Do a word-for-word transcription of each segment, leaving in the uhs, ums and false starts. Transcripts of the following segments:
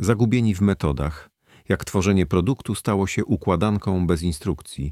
zagubieni w metodach, jak tworzenie produktu stało się układanką bez instrukcji.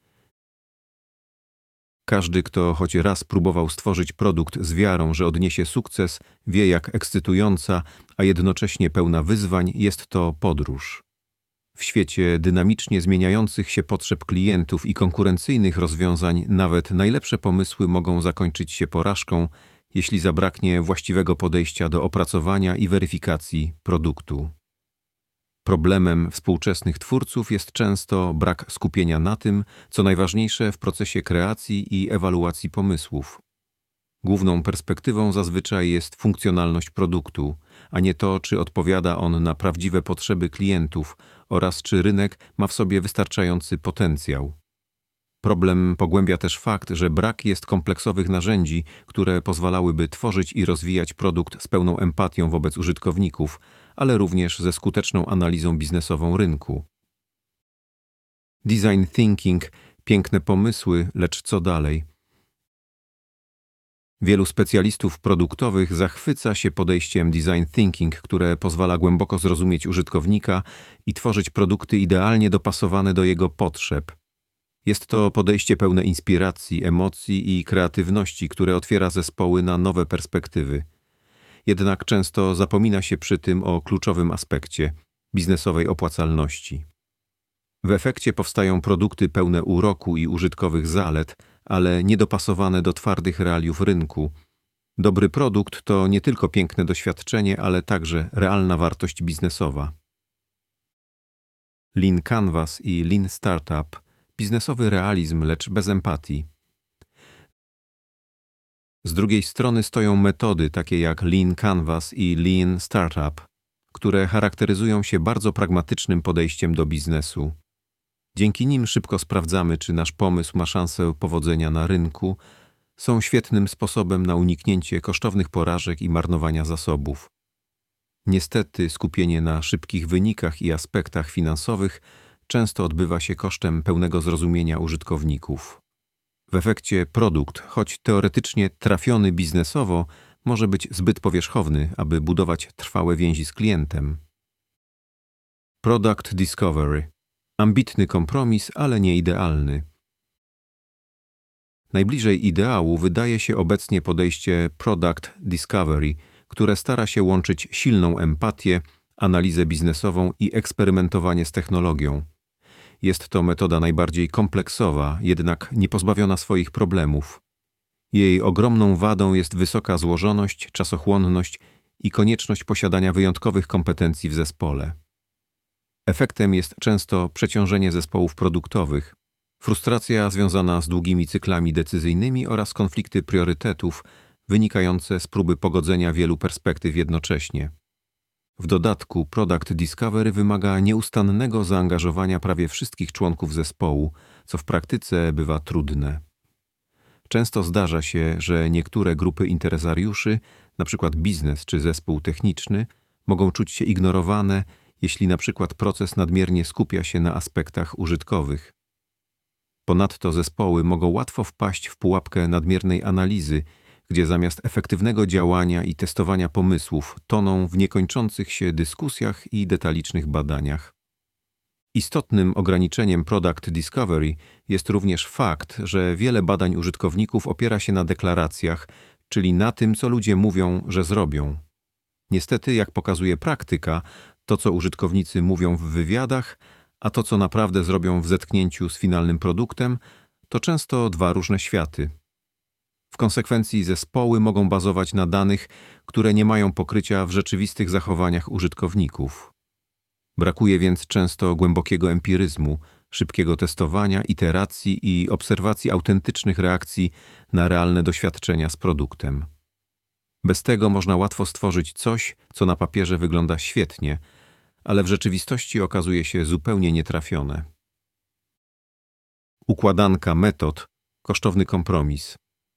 Każdy, kto choć raz próbował stworzyć produkt z wiarą, że odniesie sukces, wie, jak ekscytująca, a jednocześnie pełna wyzwań jest to podróż. W świecie dynamicznie zmieniających się potrzeb klientów i konkurencyjnych rozwiązań nawet najlepsze pomysły mogą zakończyć się porażką, jeśli zabraknie właściwego podejścia do opracowania i weryfikacji produktu. Problemem współczesnych twórców jest często brak skupienia na tym, co najważniejsze w procesie kreacji i ewaluacji pomysłów. Główną perspektywą zazwyczaj jest funkcjonalność produktu, a nie to, czy odpowiada on na prawdziwe potrzeby klientów oraz czy rynek ma w sobie wystarczający potencjał. Problem pogłębia też fakt, że brak jest kompleksowych narzędzi, które pozwalałyby tworzyć i rozwijać produkt z pełną empatią wobec użytkowników, ale również ze skuteczną analizą biznesową rynku. Design thinking, piękne pomysły, lecz co dalej? Wielu specjalistów produktowych zachwyca się podejściem design thinking, które pozwala głęboko zrozumieć użytkownika i tworzyć produkty idealnie dopasowane do jego potrzeb. Jest to podejście pełne inspiracji, emocji i kreatywności, które otwiera zespoły na nowe perspektywy. Jednak często zapomina się przy tym o kluczowym aspekcie – biznesowej opłacalności. W efekcie powstają produkty pełne uroku i użytkowych zalet, ale niedopasowane do twardych realiów rynku. Dobry produkt to nie tylko piękne doświadczenie, ale także realna wartość biznesowa. Lean Canvas i Lean Startup – biznesowy realizm, lecz bez empatii. Z drugiej strony stoją metody takie jak Lean Canvas i Lean Startup, które charakteryzują się bardzo pragmatycznym podejściem do biznesu. Dzięki nim szybko sprawdzamy, czy nasz pomysł ma szansę powodzenia na rynku, są świetnym sposobem na uniknięcie kosztownych porażek i marnowania zasobów. Niestety skupienie na szybkich wynikach i aspektach finansowych często odbywa się kosztem pełnego zrozumienia użytkowników. W efekcie produkt, choć teoretycznie trafiony biznesowo, może być zbyt powierzchowny, aby budować trwałe więzi z klientem. Product Discovery. Ambitny kompromis, ale nie idealny. Najbliżej ideału wydaje się obecnie podejście Product Discovery, które stara się łączyć silną empatię, analizę biznesową i eksperymentowanie z technologią. Jest to metoda najbardziej kompleksowa, jednak niepozbawiona swoich problemów. Jej ogromną wadą jest wysoka złożoność, czasochłonność i konieczność posiadania wyjątkowych kompetencji w zespole. Efektem jest często przeciążenie zespołów produktowych, frustracja związana z długimi cyklami decyzyjnymi oraz konflikty priorytetów wynikające z próby pogodzenia wielu perspektyw jednocześnie. W dodatku Product Discovery wymaga nieustannego zaangażowania prawie wszystkich członków zespołu, co w praktyce bywa trudne. Często zdarza się, że niektóre grupy interesariuszy, np. biznes czy zespół techniczny, mogą czuć się ignorowane, jeśli na przykład proces nadmiernie skupia się na aspektach użytkowych. Ponadto zespoły mogą łatwo wpaść w pułapkę nadmiernej analizy, gdzie zamiast efektywnego działania i testowania pomysłów toną w niekończących się dyskusjach i detalicznych badaniach. Istotnym ograniczeniem Product Discovery jest również fakt, że wiele badań użytkowników opiera się na deklaracjach, czyli na tym, co ludzie mówią, że zrobią. Niestety, jak pokazuje praktyka, to, co użytkownicy mówią w wywiadach, a to, co naprawdę zrobią w zetknięciu z finalnym produktem, to często dwa różne światy. W konsekwencji zespoły mogą bazować na danych, które nie mają pokrycia w rzeczywistych zachowaniach użytkowników. Brakuje więc często głębokiego empiryzmu, szybkiego testowania, iteracji i obserwacji autentycznych reakcji na realne doświadczenia z produktem. Bez tego można łatwo stworzyć coś, co na papierze wygląda świetnie, ale w rzeczywistości okazuje się zupełnie nietrafione. Układanka metod, kosztowny kompromis.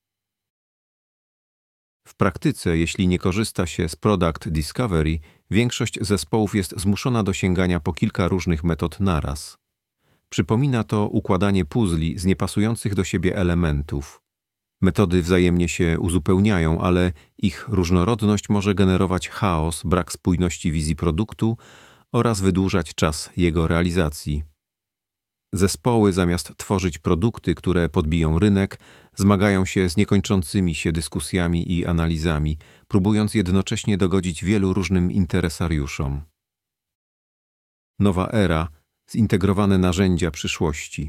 W praktyce, jeśli nie korzysta się z Product Discovery, większość zespołów jest zmuszona do sięgania po kilka różnych metod naraz. Przypomina to układanie puzli z niepasujących do siebie elementów. Metody wzajemnie się uzupełniają, ale ich różnorodność może generować chaos, brak spójności wizji produktu oraz wydłużać czas jego realizacji. Zespoły, zamiast tworzyć produkty, które podbiją rynek, zmagają się z niekończącymi się dyskusjami i analizami, próbując jednocześnie dogodzić wielu różnym interesariuszom. Nowa era, zintegrowane narzędzia przyszłości.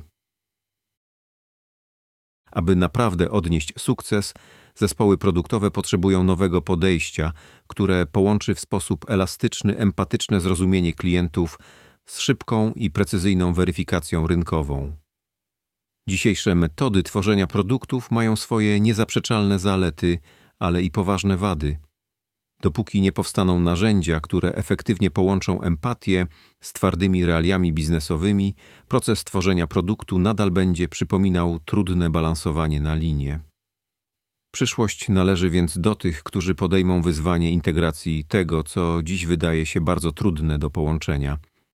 Aby naprawdę odnieść sukces, zespoły produktowe potrzebują nowego podejścia, które połączy w sposób elastyczny, empatyczne zrozumienie klientów z szybką i precyzyjną weryfikacją rynkową. Dzisiejsze metody tworzenia produktów mają swoje niezaprzeczalne zalety, ale i poważne wady. Dopóki nie powstaną narzędzia, które efektywnie połączą empatię z twardymi realiami biznesowymi, proces tworzenia produktu nadal będzie przypominał trudne balansowanie na linie. Przyszłość należy więc do tych, którzy podejmą wyzwanie integracji tego, co dziś wydaje się bardzo trudne do połączenia –